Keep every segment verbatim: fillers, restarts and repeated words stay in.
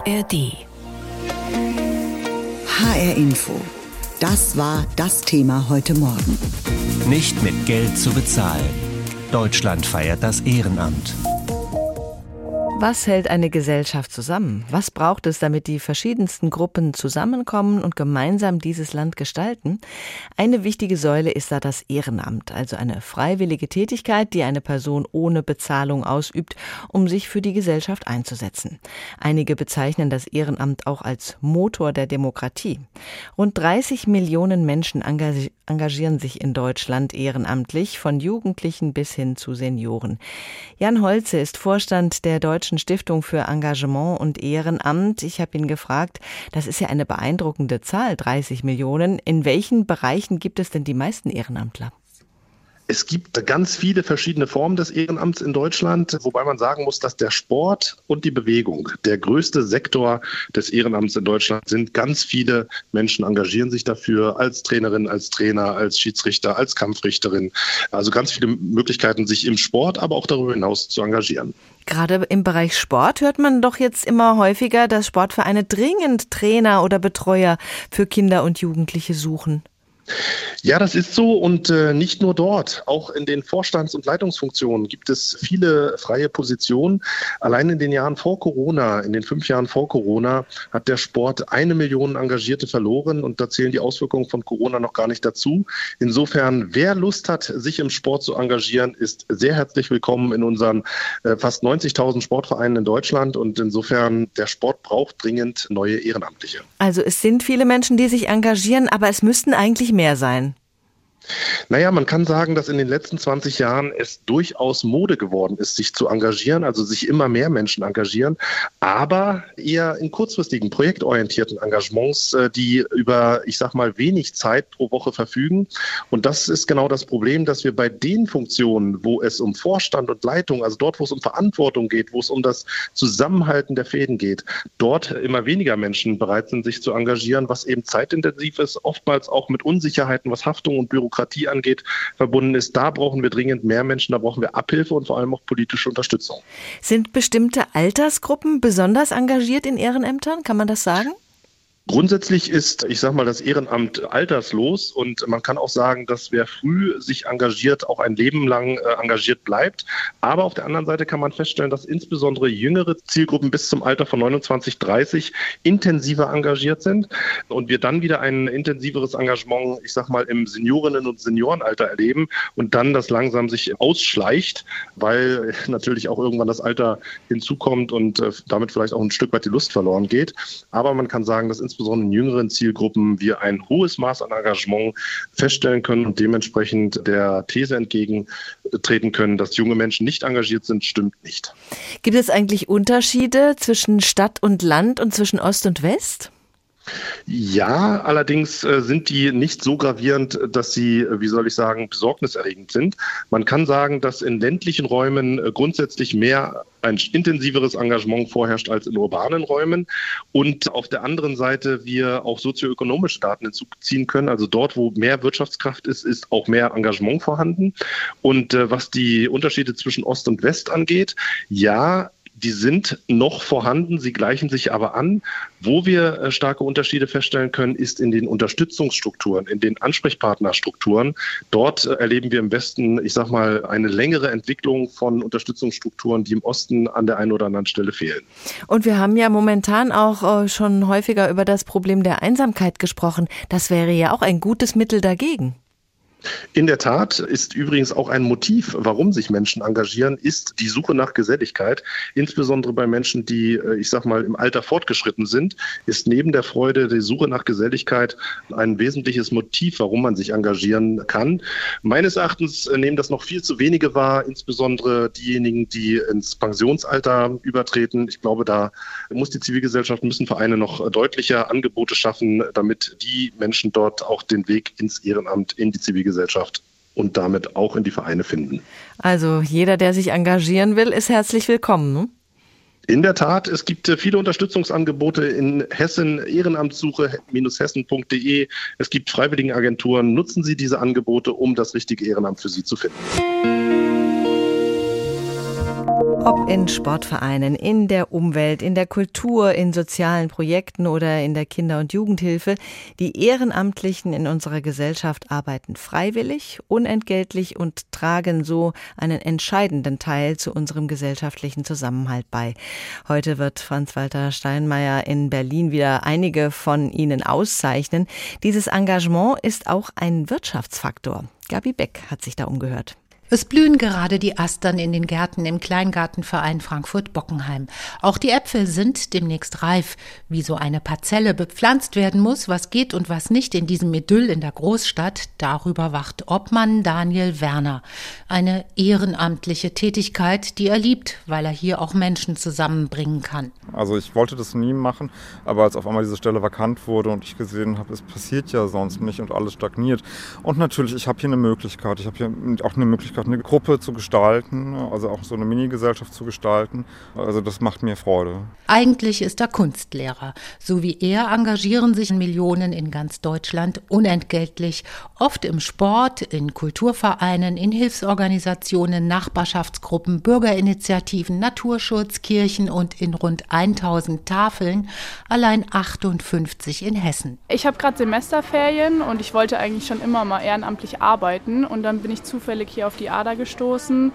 R D. H R Info. Das war das Thema heute Morgen. Nicht mit Geld zu bezahlen. Deutschland feiert das Ehrenamt. Was hält eine Gesellschaft zusammen? Was braucht es, damit die verschiedensten Gruppen zusammenkommen und gemeinsam dieses Land gestalten? Eine wichtige Säule ist da das Ehrenamt, also eine freiwillige Tätigkeit, die eine Person ohne Bezahlung ausübt, um sich für die Gesellschaft einzusetzen. Einige bezeichnen das Ehrenamt auch als Motor der Demokratie. Rund dreißig Millionen Menschen engag- engagieren sich in Deutschland ehrenamtlich, von Jugendlichen bis hin zu Senioren. Jan Holze ist Vorstand der Deutschen Stiftung für Engagement und Ehrenamt. Ich habe ihn gefragt, das ist ja eine beeindruckende Zahl, dreißig Millionen. In welchen Bereichen gibt es denn die meisten Ehrenamtler? Es gibt ganz viele verschiedene Formen des Ehrenamts in Deutschland, wobei man sagen muss, dass der Sport und die Bewegung der größte Sektor des Ehrenamts in Deutschland sind. Ganz viele Menschen engagieren sich dafür als Trainerin, als Trainer, als Schiedsrichter, als Kampfrichterin. Also ganz viele Möglichkeiten, sich im Sport, aber auch darüber hinaus zu engagieren. Gerade im Bereich Sport hört man doch jetzt immer häufiger, dass Sportvereine dringend Trainer oder Betreuer für Kinder und Jugendliche suchen. Ja, das ist so und äh, nicht nur dort. Auch in den Vorstands- und Leitungsfunktionen gibt es viele freie Positionen. Allein in den Jahren vor Corona, in den fünf Jahren vor Corona, hat der Sport eine Million Engagierte verloren und da zählen die Auswirkungen von Corona noch gar nicht dazu. Insofern, wer Lust hat, sich im Sport zu engagieren, ist sehr herzlich willkommen in unseren äh, fast neunzigtausend Sportvereinen in Deutschland und insofern, der Sport braucht dringend neue Ehrenamtliche. Also es sind viele Menschen, die sich engagieren, aber es müssten eigentlich mehr sein. Naja, man kann sagen, dass in den letzten zwanzig Jahren es durchaus Mode geworden ist, sich zu engagieren, also sich immer mehr Menschen engagieren, aber eher in kurzfristigen, projektorientierten Engagements, die über, ich sag mal, wenig Zeit pro Woche verfügen. Und das ist genau das Problem, dass wir bei den Funktionen, wo es um Vorstand und Leitung, also dort, wo es um Verantwortung geht, wo es um das Zusammenhalten der Fäden geht, dort immer weniger Menschen bereit sind, sich zu engagieren, was eben zeitintensiv ist, oftmals auch mit Unsicherheiten, was Haftung und Bürokratie angeht, verbunden ist. Da brauchen wir dringend mehr Menschen, da brauchen wir Abhilfe und vor allem auch politische Unterstützung. Sind bestimmte Altersgruppen besonders engagiert in Ehrenämtern? Kann man das sagen? Grundsätzlich ist, ich sage mal, das Ehrenamt alterslos und man kann auch sagen, dass wer früh sich engagiert, auch ein Leben lang äh, engagiert bleibt. Aber auf der anderen Seite kann man feststellen, dass insbesondere jüngere Zielgruppen bis zum Alter von neunundzwanzig, dreißig intensiver engagiert sind und wir dann wieder ein intensiveres Engagement, ich sage mal, im Seniorinnen- und Seniorenalter erleben und dann das langsam sich ausschleicht, weil natürlich auch irgendwann das Alter hinzukommt und äh, damit vielleicht auch ein Stück weit die Lust verloren geht. Aber man kann sagen, dass insbesondere insbesondere in jüngeren Zielgruppen wir ein hohes Maß an Engagement feststellen können und dementsprechend der These entgegentreten können, dass junge Menschen nicht engagiert sind, stimmt nicht. Gibt es eigentlich Unterschiede zwischen Stadt und Land und zwischen Ost und West? Ja, allerdings äh, sind die nicht so gravierend, dass sie, äh, wie soll ich sagen, besorgniserregend sind. Man kann sagen, dass in ländlichen Räumen äh, grundsätzlich mehr ein intensiveres Engagement vorherrscht als in urbanen Räumen und auf der anderen Seite wir auch sozioökonomische Daten hinzuziehen können. Also dort, wo mehr Wirtschaftskraft ist, ist auch mehr Engagement vorhanden. Und äh, was die Unterschiede zwischen Ost und West angeht, ja, die sind noch vorhanden, sie gleichen sich aber an. Wo wir äh, starke Unterschiede feststellen können, ist in den Unterstützungsstrukturen, in den Ansprechpartnerstrukturen. Dort äh, erleben wir im Westen, ich sag mal, eine längere Entwicklung von Unterstützungsstrukturen, die im Osten an der einen oder anderen Stelle fehlen. Und wir haben ja momentan auch äh, schon häufiger über das Problem der Einsamkeit gesprochen. Das wäre ja auch ein gutes Mittel dagegen. In der Tat ist übrigens auch ein Motiv, warum sich Menschen engagieren, ist die Suche nach Geselligkeit. Insbesondere bei Menschen, die, ich sag mal, im Alter fortgeschritten sind, ist neben der Freude die Suche nach Geselligkeit ein wesentliches Motiv, warum man sich engagieren kann. Meines Erachtens nehmen das noch viel zu wenige wahr, insbesondere diejenigen, die ins Pensionsalter übertreten. Ich glaube, da muss die Zivilgesellschaft, müssen Vereine noch deutlicher Angebote schaffen, damit die Menschen dort auch den Weg ins Ehrenamt, in die Zivilgesellschaft Gesellschaft und damit auch in die Vereine finden. Also jeder, der sich engagieren will, ist herzlich willkommen, ne? In der Tat, es gibt viele Unterstützungsangebote in Hessen, ehrenamtssuche Bindestrich hessen Punkt de. Es gibt Freiwilligenagenturen. Nutzen Sie diese Angebote, um das richtige Ehrenamt für Sie zu finden. Ob in Sportvereinen, in der Umwelt, in der Kultur, in sozialen Projekten oder in der Kinder- und Jugendhilfe, die Ehrenamtlichen in unserer Gesellschaft arbeiten freiwillig, unentgeltlich und tragen so einen entscheidenden Teil zu unserem gesellschaftlichen Zusammenhalt bei. Heute wird Frank-Walter Steinmeier in Berlin wieder einige von ihnen auszeichnen. Dieses Engagement ist auch ein Wirtschaftsfaktor. Gabi Beck hat sich da umgehört. Es blühen gerade die Astern in den Gärten im Kleingartenverein Frankfurt-Bockenheim. Auch die Äpfel sind demnächst reif. Wie so eine Parzelle bepflanzt werden muss, was geht und was nicht in diesem Idyll in der Großstadt, darüber wacht Obmann Daniel Werner. Eine ehrenamtliche Tätigkeit, die er liebt, weil er hier auch Menschen zusammenbringen kann. Also ich wollte das nie machen, aber als auf einmal diese Stelle vakant wurde und ich gesehen habe, es passiert ja sonst nicht und alles stagniert. Und natürlich, ich habe hier eine Möglichkeit, ich habe hier auch eine Möglichkeit, eine Gruppe zu gestalten, also auch so eine Mini-Gesellschaft zu gestalten. Also das macht mir Freude. Eigentlich ist er Kunstlehrer. So wie er engagieren sich Millionen in ganz Deutschland unentgeltlich. Oft im Sport, in Kulturvereinen, in Hilfsorganisationen, Nachbarschaftsgruppen, Bürgerinitiativen, Naturschutz, Kirchen und in rund tausend Tafeln, allein achtundfünfzig in Hessen. Ich habe gerade Semesterferien und ich wollte eigentlich schon immer mal ehrenamtlich arbeiten und dann bin ich zufällig hier auf die Ader gestoßen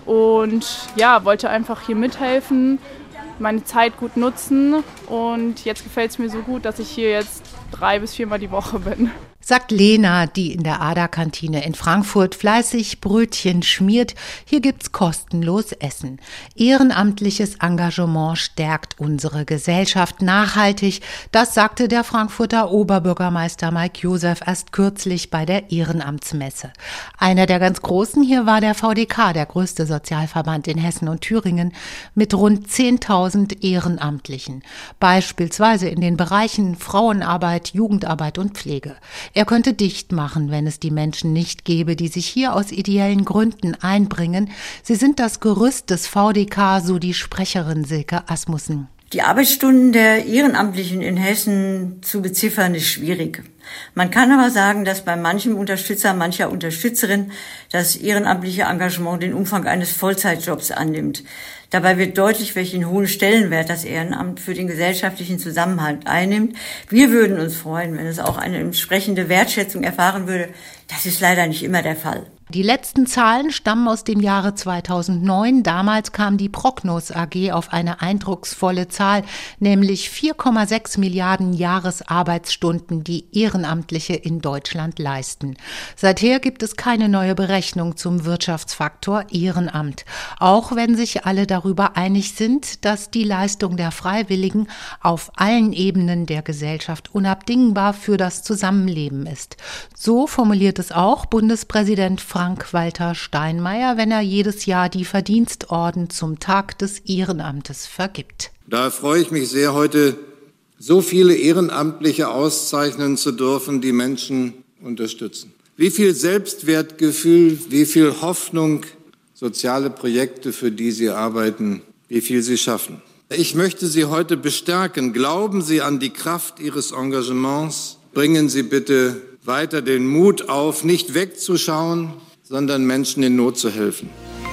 und ja, wollte einfach hier mithelfen, meine Zeit gut nutzen und jetzt gefällt es mir so gut, dass ich hier jetzt drei bis viermal die Woche bin. Sagt Lena, die in der Ader-Kantine in Frankfurt fleißig Brötchen schmiert. Hier gibt's kostenlos Essen. Ehrenamtliches Engagement stärkt unsere Gesellschaft nachhaltig. Das sagte der Frankfurter Oberbürgermeister Mike Josef erst kürzlich bei der Ehrenamtsmesse. Einer der ganz Großen hier war der V D K, der größte Sozialverband in Hessen und Thüringen, mit rund zehntausend Ehrenamtlichen. Beispielsweise in den Bereichen Frauenarbeit, Jugendarbeit und Pflege. Er könnte dicht machen, wenn es die Menschen nicht gäbe, die sich hier aus ideellen Gründen einbringen. Sie sind das Gerüst des V D K, so die Sprecherin Silke Asmussen. Die Arbeitsstunden der Ehrenamtlichen in Hessen zu beziffern ist schwierig. Man kann aber sagen, dass bei manchem Unterstützer, mancher Unterstützerin das ehrenamtliche Engagement den Umfang eines Vollzeitjobs annimmt. Dabei wird deutlich, welchen hohen Stellenwert das Ehrenamt für den gesellschaftlichen Zusammenhalt einnimmt. Wir würden uns freuen, wenn es auch eine entsprechende Wertschätzung erfahren würde. Das ist leider nicht immer der Fall. Die letzten Zahlen stammen aus dem Jahre zweitausendneun. Damals kam die Prognos A G auf eine eindrucksvolle Zahl, nämlich vier Komma sechs Milliarden Jahresarbeitsstunden, die Ehrenamtliche in Deutschland leisten. Seither gibt es keine neue Berechnung zum Wirtschaftsfaktor Ehrenamt. Auch wenn sich alle darüber einig sind, dass die Leistung der Freiwilligen auf allen Ebenen der Gesellschaft unabdingbar für das Zusammenleben ist. So formuliert es auch Bundespräsident Frank-Walter Steinmeier, wenn er jedes Jahr die Verdienstorden zum Tag des Ehrenamtes vergibt. Da freue ich mich sehr, heute so viele Ehrenamtliche auszeichnen zu dürfen, die Menschen unterstützen. Wie viel Selbstwertgefühl, wie viel Hoffnung, soziale Projekte, für die Sie arbeiten, wie viel Sie schaffen. Ich möchte Sie heute bestärken. Glauben Sie an die Kraft Ihres Engagements. Bringen Sie bitte weiter den Mut auf, nicht wegzuschauen, sondern Menschen in Not zu helfen.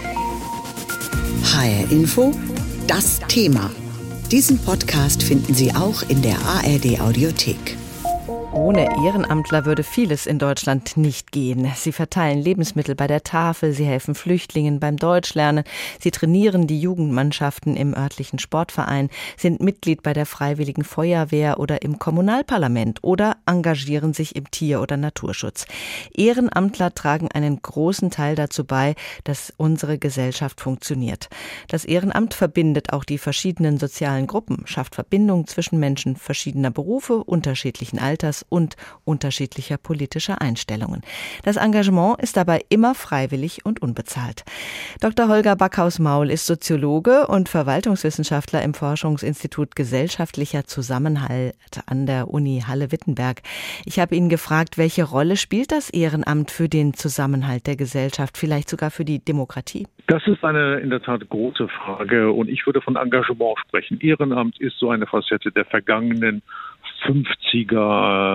H R Info, das Thema. Diesen Podcast finden Sie auch in der A R D Audiothek. Ohne Ehrenamtler würde vieles in Deutschland nicht gehen. Sie verteilen Lebensmittel bei der Tafel, sie helfen Flüchtlingen beim Deutschlernen, sie trainieren die Jugendmannschaften im örtlichen Sportverein, sind Mitglied bei der Freiwilligen Feuerwehr oder im Kommunalparlament oder engagieren sich im Tier- oder Naturschutz. Ehrenamtler tragen einen großen Teil dazu bei, dass unsere Gesellschaft funktioniert. Das Ehrenamt verbindet auch die verschiedenen sozialen Gruppen, schafft Verbindungen zwischen Menschen verschiedener Berufe, unterschiedlichen Alters und unterschiedlicher politischer Einstellungen. Das Engagement ist dabei immer freiwillig und unbezahlt. Doktor Holger Backhaus-Maul ist Soziologe und Verwaltungswissenschaftler im Forschungsinstitut Gesellschaftlicher Zusammenhalt an der Uni Halle-Wittenberg. Ich habe ihn gefragt, welche Rolle spielt das Ehrenamt für den Zusammenhalt der Gesellschaft, vielleicht sogar für die Demokratie? Das ist eine in der Tat große Frage und ich würde von Engagement sprechen. Ehrenamt ist so eine Facette der vergangenen fünfziger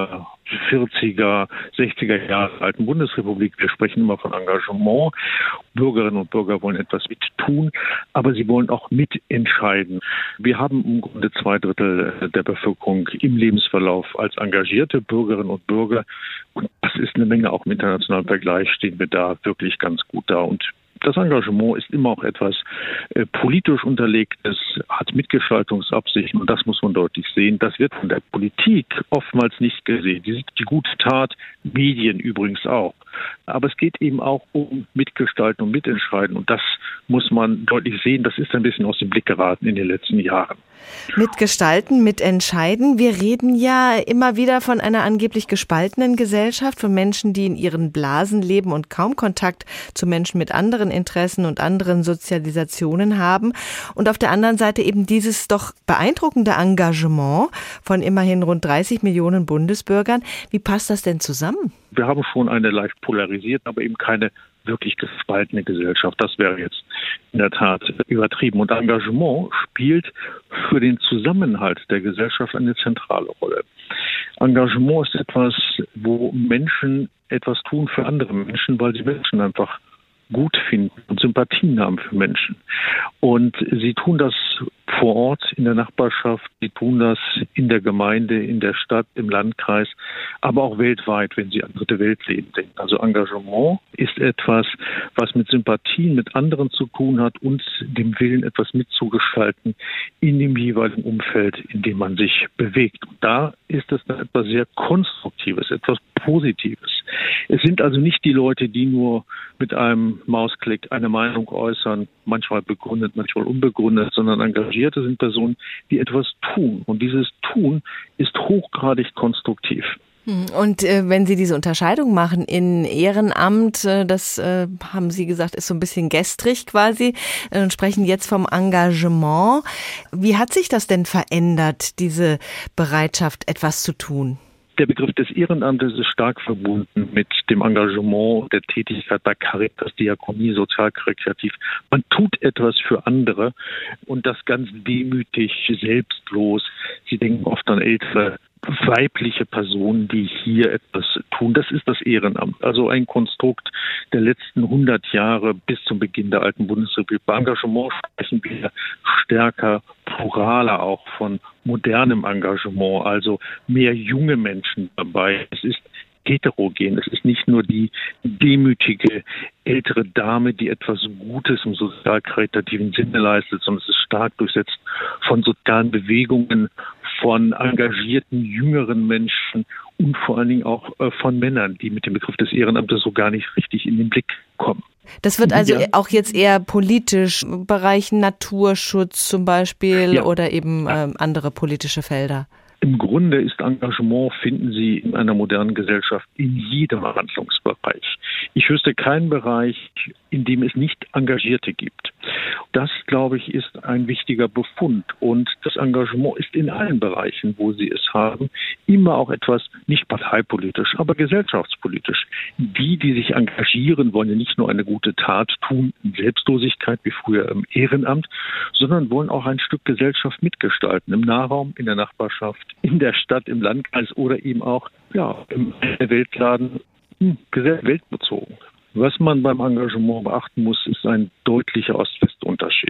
vierziger, sechziger Jahre alten Bundesrepublik. Wir sprechen immer von Engagement. Bürgerinnen und Bürger wollen etwas mit tun, aber sie wollen auch mitentscheiden. Wir haben im Grunde zwei Drittel der Bevölkerung im Lebensverlauf als engagierte Bürgerinnen und Bürger. Und das ist eine Menge, auch im internationalen Vergleich stehen wir da wirklich ganz gut da. Und das Engagement ist immer auch etwas äh, politisch Unterlegtes, hat Mitgestaltungsabsichten und das muss man deutlich sehen. Das wird von der Politik oftmals nicht gesehen. Die, die gute Tat, Medien übrigens auch. Aber es geht eben auch um Mitgestalten und Mitentscheiden und das muss man deutlich sehen. Das ist ein bisschen aus dem Blick geraten in den letzten Jahren. Mitgestalten, mitentscheiden. Wir reden ja immer wieder von einer angeblich gespaltenen Gesellschaft, von Menschen, die in ihren Blasen leben und kaum Kontakt zu Menschen mit anderen Interessen und anderen Sozialisationen haben. Und auf der anderen Seite eben dieses doch beeindruckende Engagement von immerhin rund dreißig Millionen Bundesbürgern. Wie passt das denn zusammen? Wir haben schon eine leicht polarisierte, aber eben keine wirklich gespaltene Gesellschaft. Das wäre jetzt in der Tat übertrieben. Und Engagement spielt für den Zusammenhalt der Gesellschaft eine zentrale Rolle. Engagement ist etwas, wo Menschen etwas tun für andere Menschen, weil sie Menschen einfach gut finden und Sympathien haben für Menschen. Und sie tun das vor Ort, in der Nachbarschaft, sie tun das in der Gemeinde, in der Stadt, im Landkreis, aber auch weltweit, wenn sie an dritte Weltleben denken. Also Engagement ist etwas, was mit Sympathien mit anderen zu tun hat und dem Willen, etwas mitzugestalten in dem jeweiligen Umfeld, in dem man sich bewegt. Und da ist es etwas sehr Konstruktives, etwas Positives. Es sind also nicht die Leute, die nur mit einem Mausklick eine Meinung äußern, manchmal begründet, manchmal unbegründet, sondern Engagierte sind Personen, die etwas tun. Und dieses Tun ist hochgradig konstruktiv. Und äh, wenn Sie diese Unterscheidung machen in Ehrenamt, äh, das äh, haben Sie gesagt, ist so ein bisschen gestrig quasi, äh, und sprechen jetzt vom Engagement. Wie hat sich das denn verändert, diese Bereitschaft, etwas zu tun? Der Begriff des Ehrenamtes ist stark verbunden mit dem Engagement der Tätigkeit bei Caritas, Diakonie, Sozialkaritativ. Man tut etwas für andere und das ganz demütig, selbstlos. Sie denken oft an ältere weibliche Personen, die hier etwas tun. Das ist das Ehrenamt. Also ein Konstrukt der letzten hundert Jahre bis zum Beginn der alten Bundesrepublik. Bei Engagement sprechen wir stärker, pluraler auch von modernem Engagement, also mehr junge Menschen dabei. Es ist heterogen. Es ist nicht nur die demütige ältere Dame, die etwas Gutes im sozial-karitativen Sinne leistet, sondern es ist stark durchsetzt von sozialen Bewegungen, von engagierten jüngeren Menschen und vor allen Dingen auch äh, von Männern, die mit dem Begriff des Ehrenamtes so gar nicht richtig in den Blick kommen. Das wird also ja. auch jetzt eher politisch, Bereichen Naturschutz zum Beispiel ja. oder eben äh, andere politische Felder. Im Grunde ist Engagement, finden Sie in einer modernen Gesellschaft in jedem Handlungsbereich. Ich wüsste keinen Bereich, in dem es nicht Engagierte gibt. Das, glaube ich, ist ein wichtiger Befund. Und das Engagement ist in allen Bereichen, wo Sie es haben, immer auch etwas, nicht parteipolitisch, aber gesellschaftspolitisch. Die, die sich engagieren, wollen ja nicht nur eine gute Tat tun, in Selbstlosigkeit wie früher im Ehrenamt, sondern wollen auch ein Stück Gesellschaft mitgestalten, im Nahraum, in der Nachbarschaft, in der Stadt, im Landkreis oder eben auch ja, im Weltladen, hm, weltbezogen. Was man beim Engagement beachten muss, ist ein deutlicher Ost-West-Unterschied.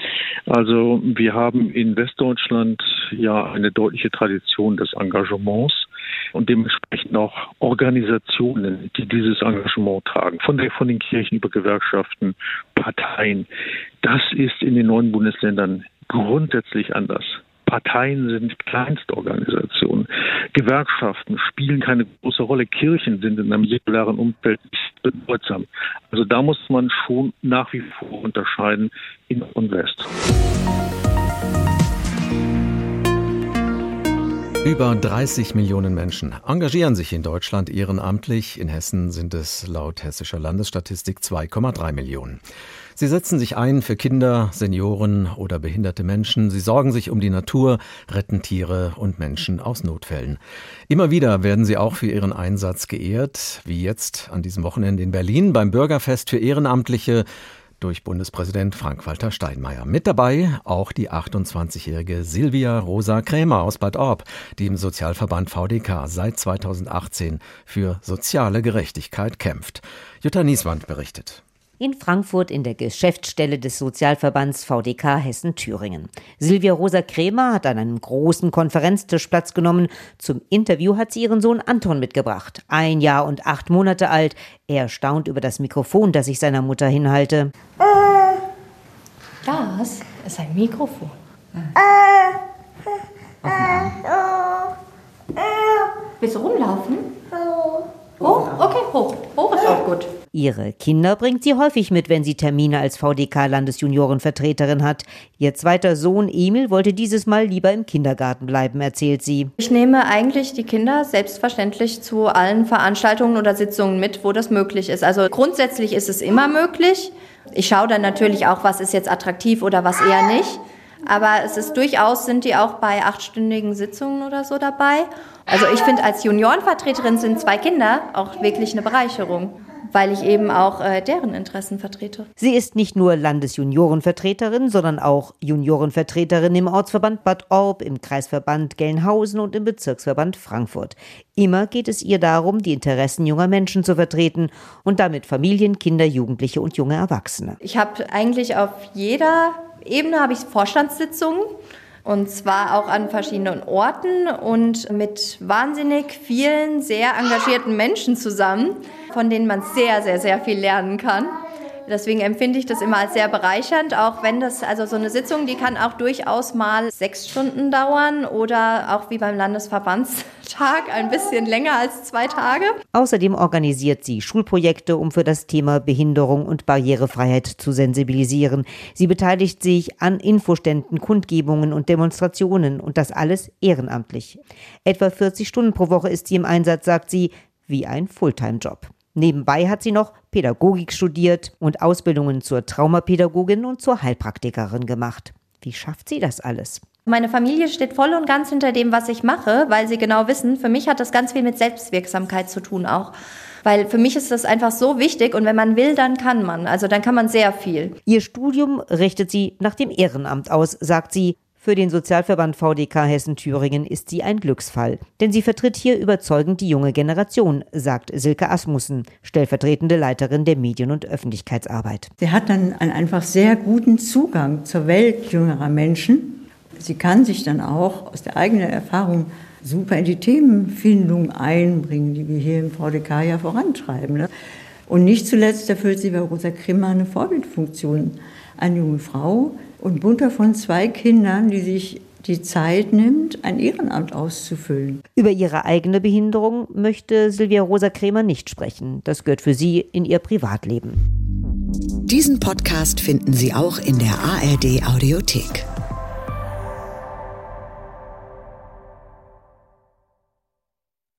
Also wir haben in Westdeutschland ja eine deutliche Tradition des Engagements und dementsprechend auch Organisationen, die dieses Engagement tragen, von, der, von den Kirchen über Gewerkschaften, Parteien. Das ist in den neuen Bundesländern grundsätzlich anders. Parteien sind Kleinstorganisationen. Gewerkschaften spielen keine große Rolle. Kirchen sind in einem säkularen Umfeld nicht bedeutsam. Also da muss man schon nach wie vor unterscheiden in Ost und West. Über dreißig Millionen Menschen engagieren sich in Deutschland ehrenamtlich. In Hessen sind es laut hessischer Landesstatistik zwei Komma drei Millionen. Sie setzen sich ein für Kinder, Senioren oder behinderte Menschen. Sie sorgen sich um die Natur, retten Tiere und Menschen aus Notfällen. Immer wieder werden sie auch für ihren Einsatz geehrt, wie jetzt an diesem Wochenende in Berlin beim Bürgerfest für Ehrenamtliche. durch Bundespräsident Frank-Walter Steinmeier. Mit dabei auch die achtundzwanzigjährige Silvia Rosa Krämer aus Bad Orb, die im Sozialverband V D K seit zweitausendachtzehn für soziale Gerechtigkeit kämpft. Jutta Nieswand berichtet. In Frankfurt in der Geschäftsstelle des Sozialverbands V D K Hessen-Thüringen. Silvia Rosa Krämer hat an einem großen Konferenztisch Platz genommen. Zum Interview hat sie ihren Sohn Anton mitgebracht. Ein Jahr und acht Monate alt. Er staunt über das Mikrofon, das ich seiner Mutter hinhalte. Das ist ein Mikrofon. Willst du rumlaufen? Hoch? Okay, hoch. Hoch ist auch gut. Ihre Kinder bringt sie häufig mit, wenn sie Termine als V D K-Landesjuniorenvertreterin hat. Ihr zweiter Sohn Emil wollte dieses Mal lieber im Kindergarten bleiben, erzählt sie. Ich nehme eigentlich die Kinder selbstverständlich zu allen Veranstaltungen oder Sitzungen mit, wo das möglich ist. Also grundsätzlich ist es immer möglich. Ich schaue dann natürlich auch, was ist jetzt attraktiv oder was eher nicht. Aber es ist durchaus, sind die auch bei achtstündigen Sitzungen oder so dabei. Also ich finde, als Juniorenvertreterin sind zwei Kinder auch wirklich eine Bereicherung, weil ich eben auch äh, deren Interessen vertrete. Sie ist nicht nur Landesjuniorenvertreterin, sondern auch Juniorenvertreterin im Ortsverband Bad Orb, im Kreisverband Gelnhausen und im Bezirksverband Frankfurt. Immer geht es ihr darum, die Interessen junger Menschen zu vertreten und damit Familien, Kinder, Jugendliche und junge Erwachsene. Ich habe eigentlich auf jeder Ebene habe ich Vorstandssitzungen. Und zwar auch an verschiedenen Orten und mit wahnsinnig vielen, sehr engagierten Menschen zusammen, von denen man sehr, sehr, sehr viel lernen kann. Deswegen empfinde ich das immer als sehr bereichernd, auch wenn das, also so eine Sitzung, die kann auch durchaus mal sechs Stunden dauern oder auch wie beim Landesverbandstag ein bisschen länger als zwei Tage. Außerdem organisiert sie Schulprojekte, um für das Thema Behinderung und Barrierefreiheit zu sensibilisieren. Sie beteiligt sich an Infoständen, Kundgebungen und Demonstrationen und das alles ehrenamtlich. Etwa vierzig Stunden pro Woche ist sie im Einsatz, sagt sie, wie ein Fulltime-Job. Nebenbei hat sie noch Pädagogik studiert und Ausbildungen zur Traumapädagogin und zur Heilpraktikerin gemacht. Wie schafft sie das alles? Meine Familie steht voll und ganz hinter dem, was ich mache, weil sie genau wissen, für mich hat das ganz viel mit Selbstwirksamkeit zu tun auch. Weil für mich ist das einfach so wichtig und wenn man will, dann kann man. Also dann kann man sehr viel. Ihr Studium richtet sie nach dem Ehrenamt aus, sagt sie. Für den Sozialverband V D K Hessen-Thüringen ist sie ein Glücksfall. Denn sie vertritt hier überzeugend die junge Generation, sagt Silke Asmussen, stellvertretende Leiterin der Medien- und Öffentlichkeitsarbeit. Sie hat dann einen einfach sehr guten Zugang zur Welt jüngerer Menschen. Sie kann sich dann auch aus der eigenen Erfahrung super in die Themenfindung einbringen, die wir hier im V D K ja vorantreiben. Und nicht zuletzt erfüllt sie bei Rosa Krämer eine Vorbildfunktion. Eine junge Frau und Mutter von zwei Kindern, die sich die Zeit nimmt, ein Ehrenamt auszufüllen. Über ihre eigene Behinderung möchte Silvia Rosa Krämer nicht sprechen. Das gehört für sie in ihr Privatleben. Diesen Podcast finden Sie auch in der A R D Audiothek.